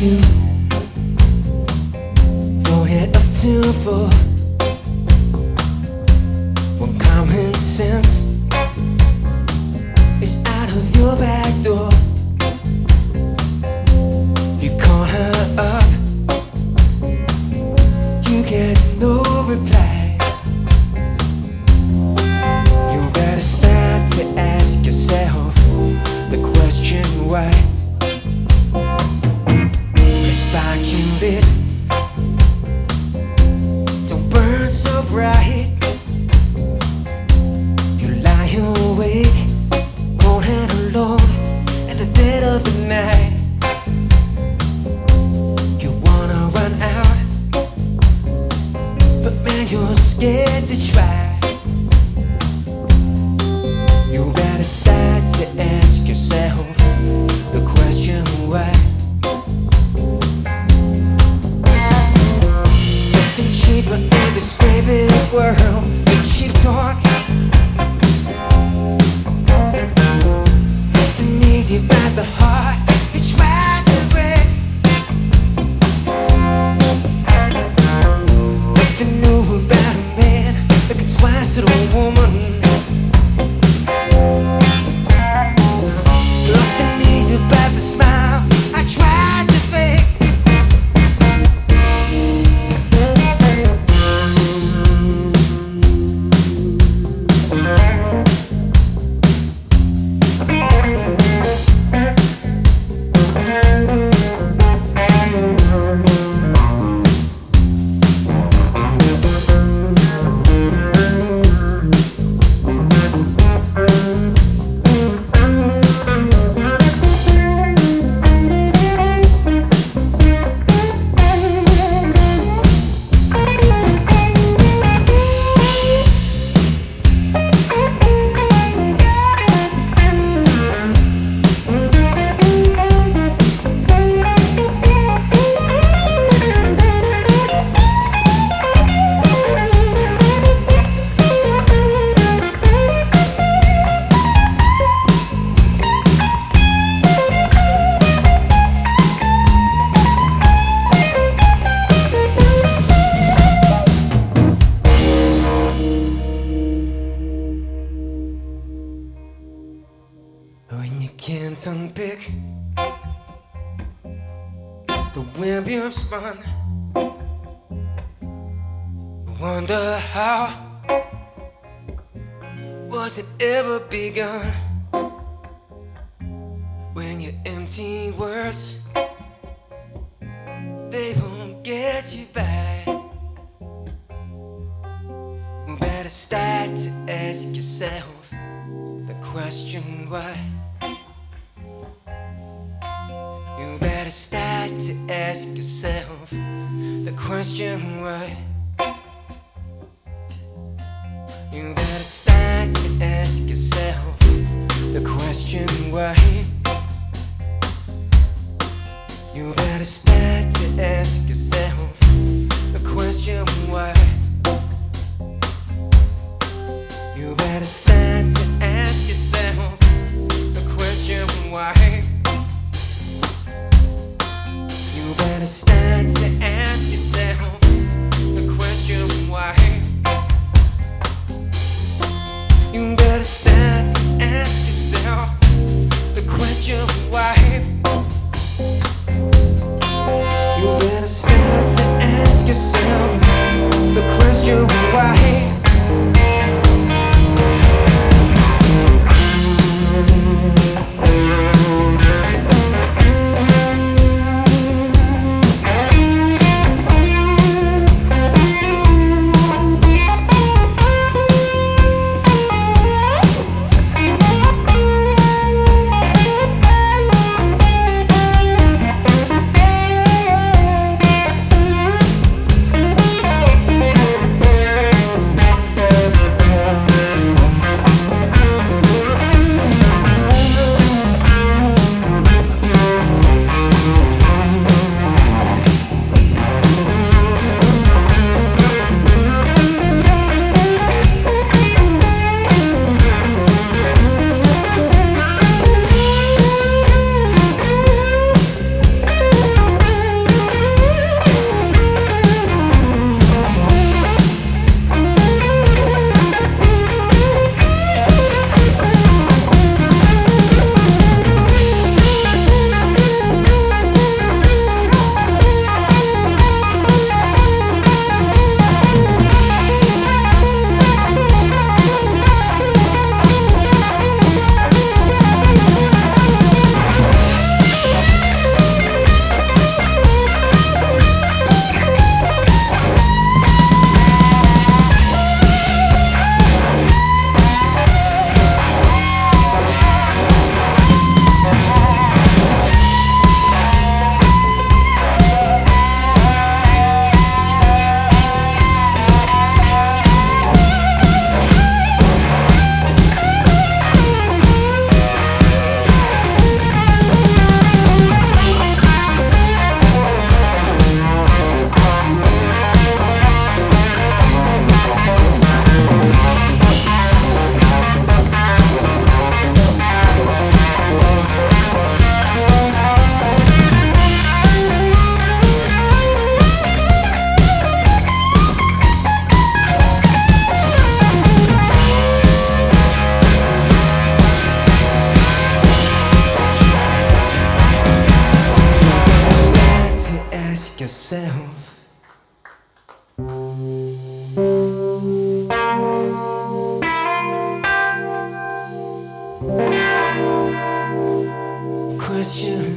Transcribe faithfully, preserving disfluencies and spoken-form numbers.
two. Don't head up too far. One common sense is out of your back door. You call her up, you get no reply. You better start to ask yourself the question why. The spark you lit don't burn so bright. You lie awake, cold and alone at the dead of the night. You wanna run out, but man, you're scared to try. You better start to ask yourself the question why. Nothing cheaper in this great big world than cheap talk. Nothing easy about the heart you try to break. Nothing new about a man looking twice at a woman. Nothing easy about the smile I tried to fake. When you can't unpick the web you've spun, you wonder how was it ever begun? When your empty words, they won't get you by. You better start to ask yourself the question why. You better start to ask yourself the question why. You better start to ask yourself the question why. You better start to ask yourself the question why. You better start to ask yourself the question why. You better start to ask yourself the question why. You better start to ask yourself the question why. You better start to ask yourself yourself. Question